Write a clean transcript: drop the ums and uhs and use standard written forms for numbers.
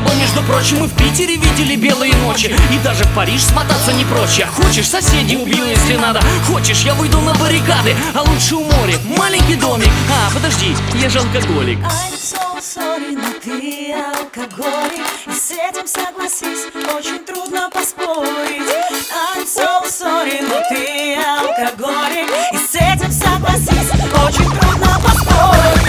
Но, между прочим, мы в Питере видели белые ночи, и даже в Париж смотаться не прочь. Хочешь, соседей убью, если надо. Хочешь, я выйду на баррикады, а лучше у моря маленький домик. Подожди, я же алкоголик. I'm so sorry, но ты алкоголик, и с этим согласись, очень трудно поспорить. I'm so sorry, но ты алкоголик, и с этим согласись, очень трудно поспорить.